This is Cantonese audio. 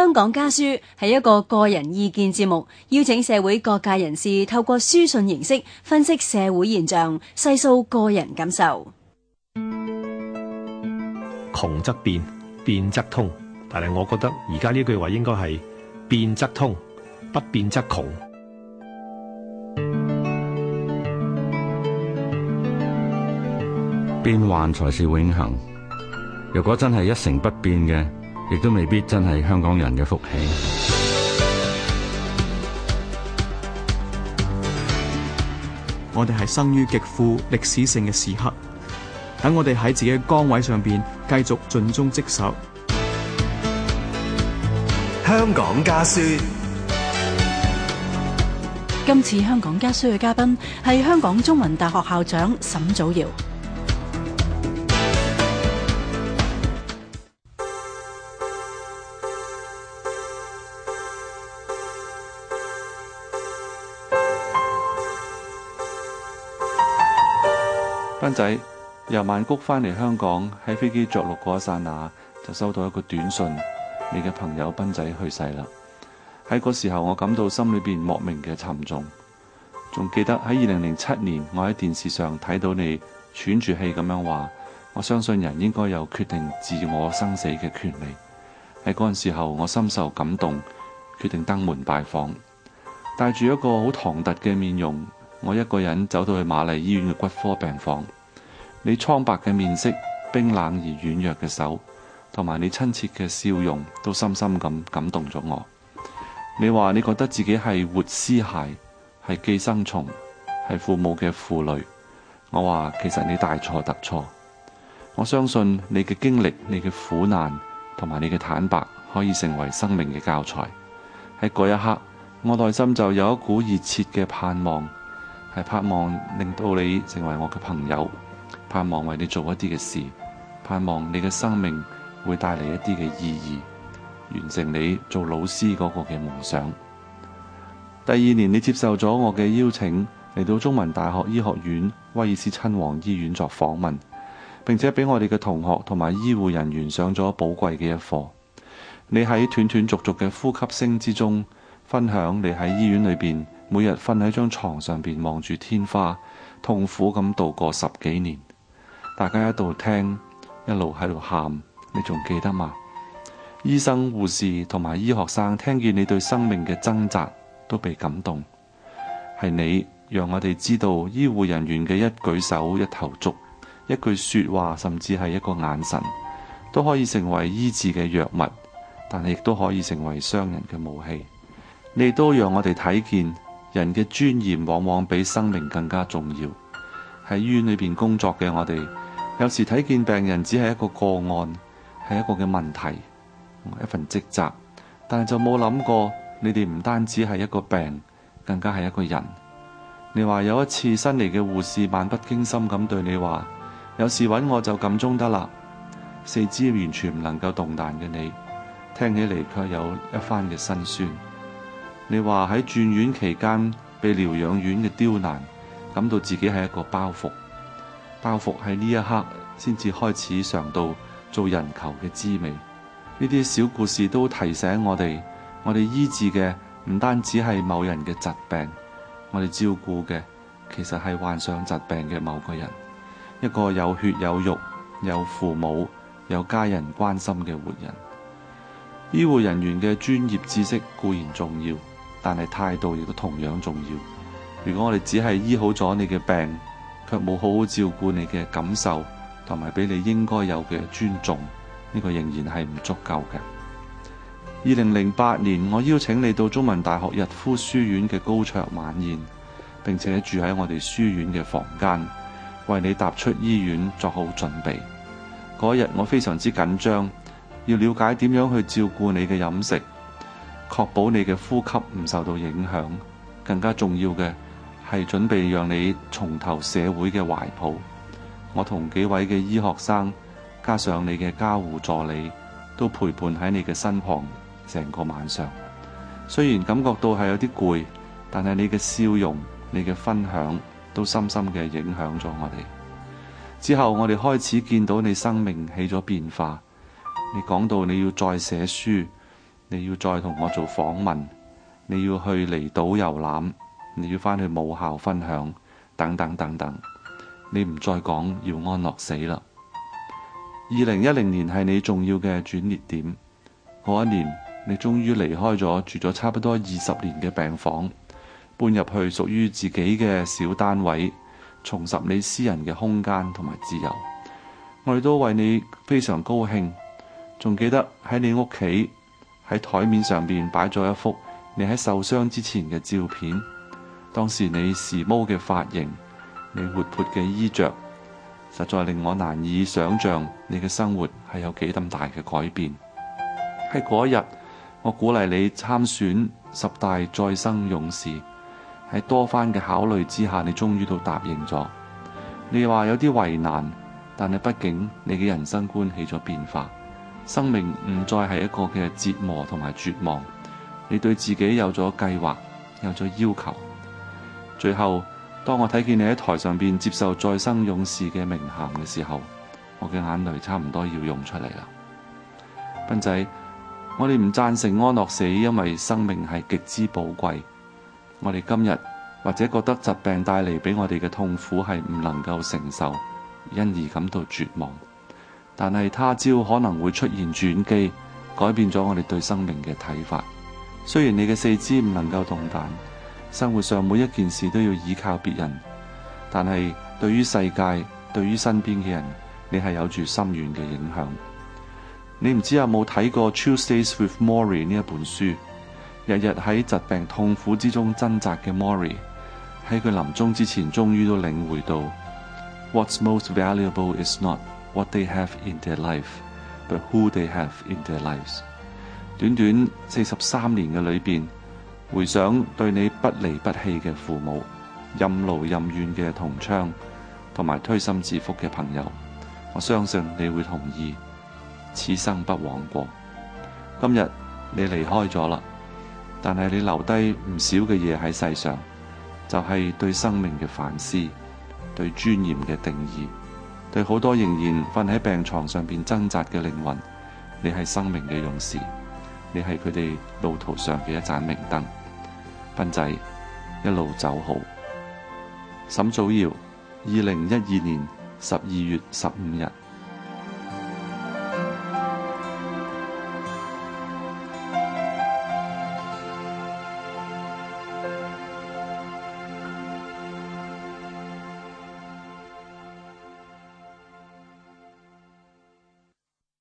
香港家書係一個個人意見節目，邀請社會各界人士透過書信形式分析社會現象，細數個人感受。 窮則變，變則通。但係我覺得而家呢句話應該係變則通，不變則窮。 變幻才是永恆。如果真係一成不變嘅，亦都未必真係香港人嘅福氣。 我哋係生於極富歷史性嘅時刻，等我哋喺自己嘅崗位上邊繼續盡忠職守。 香港家書。 今次香港家書嘅嘉賓係香港中文大學校長沈祖堯。 斌仔由曼谷翻嚟香港，喺飛機着陸嗰一剎那就收到一個短信，你嘅朋友斌仔去世啦。喺嗰時候我感到心裏邊莫名嘅沉重，仲記得喺2007年我喺電視上睇到你喘住氣咁樣話，我相信人應該有決定自我生死嘅權利。喺嗰陣時候我深受感動，決定登門拜訪，帶住一個好唐突嘅面容，我一個人走到去瑪麗醫院嘅骨科病房。你蒼白嘅面色、冰冷而軟弱嘅手，同埋你親切嘅笑容，都深深咁感動咗我。你話你覺得自己係活屍骸，係寄生蟲，係父母嘅負累。我話其實你大錯特錯。我相信你嘅經歷、你嘅苦難同埋你嘅坦白，可以成為生命嘅教材。喺嗰一刻，我內心就有一股熱切嘅盼望，係盼望令到你成為我嘅朋友，盼望為你做一啲嘅事，盼望你嘅生命會帶嚟一啲嘅意義，完成你做老師嗰個嘅夢想。第二年，你接受咗我嘅邀請，嚟到中文大學醫學院威爾斯親王醫院作訪問，並且俾我哋嘅同學同埋醫護人員上咗寶貴嘅一課。你喺斷斷續續嘅呼吸聲之中，分享你喺醫院裏邊每日瞓喺張床上邊望住天花，痛苦咁度過10幾年。大家一度聽，一路喺度喊，你仲記得嗎？醫生、護士同埋醫學生聽見你對生命嘅掙扎，都被感動。係你讓我哋知道，醫護人員嘅一舉手、一投足、一句說話，甚至係一個眼神，都可以成為醫治嘅藥物，但係亦都可以成為傷人嘅武器。你都讓我哋睇見，人嘅尊嚴往往比生命更加重要。喺醫院裏邊工作嘅我哋，有時睇見病人只係一個個案，係一個嘅問題，一份職責，但係就冇諗過你哋唔單止係一個病，更加係一個人。你話有一次新嚟嘅護士漫不經心咁對你話，有事揾我就撳鐘得啦。四肢完全唔能夠動彈嘅你，聽起嚟卻有一番嘅辛酸。你話喺轉院期間被療養院嘅刁難，感到自己係一個包袱。包袱喺呢一刻先至開始嘗到做人球嘅滋味。呢啲小故事都提醒我哋醫治嘅唔單止係某人嘅疾病，我哋照顧嘅其實係患上疾病嘅某個人，一個有血有肉、有父母、有家人關心嘅活人。醫護人員嘅專業知識固然重要，但係態度亦都同樣重要。如果我哋只係醫好咗你嘅病，卻冇好好照顧你嘅感受，同埋俾你應該有嘅尊重，呢個仍然係唔足夠嘅。2008年，我邀請你到中文大學逸夫書院嘅高桌晚宴，並且住喺我哋書院嘅房間，為你踏出醫院作好準備。嗰日我非常之緊張，要了解點樣去照顧你嘅飲食，確保你嘅呼吸唔受到影響。更加重要嘅係準備讓你重投社會嘅懷抱。我同幾位嘅醫學生，加上你嘅家護助理，都陪伴喺你嘅身旁成個晚上。雖然感覺到係有啲攰，但係你嘅笑容、你嘅分享都深深嘅影響咗我哋。之後我哋開始見到你生命起咗變化。你講到你要再寫書， 你要再同我做訪問，你要去離島遊覽，你要返去母校分享，等等等等。你唔再講要安樂死啦。2010年係你重要嘅轉捩點。嗰一年，你終於離開咗住咗差不多20年嘅病房，搬入去屬於自己嘅小單位，重拾你私人嘅空間同埋自由。我哋都為你非常高興。仲記得喺你屋企喺台面上邊擺咗一幅你喺受傷之前嘅照片。當時你時髦嘅髮型，你活潑嘅衣着，實在令我難以想象你嘅生活係有幾咁大嘅改變。喺嗰一日，我鼓勵你參選10大再生勇士。喺多番嘅考慮之下，你終於都答應咗。你話有啲為難，但係畢竟你嘅人生觀起咗變化，生命唔再係一個嘅折磨同埋絕望。你對自己有咗計劃，有咗要求。最後，當我睇見你喺台上邊接受再生勇士嘅名銜嘅時候，我嘅眼淚差唔多要湧出嚟啦。斌仔，我哋唔贊成安樂死，因為生命係極之寶貴。我哋今日或者覺得疾病帶嚟俾我哋嘅痛苦係唔能夠承受，因而感到絕望。但係他朝可能會出現轉機，改變咗我哋對生命嘅睇法。雖然你嘅四肢唔能夠動彈，生活上每一件事都要依靠別人，但係對於世界，對於身邊嘅人，你係有住深遠嘅影響。你唔知有冇睇過《Tuesdays with Morrie》呢一本書？日日喺疾病痛苦之中掙扎嘅 Morrie， 喺佢臨終之前，終於都領會到 What's most valuable is not what they have in their life, but who they have in their lives。短短43年嘅裏邊，回想對你不離不棄嘅父母、任勞任怨嘅同窗，同埋推心置腹嘅朋友，我相信你會同意，此生不枉過。今日你離開咗啦，但係你留低唔少嘅嘢喺世上，就係對生命嘅反思，對尊嚴嘅定義，對好多仍然瞓喺病床上邊掙扎嘅靈魂，你係生命嘅勇士，你係佢哋路途上嘅一盞明燈。斌仔，一路走好。沈祖堯，2012年12月15日。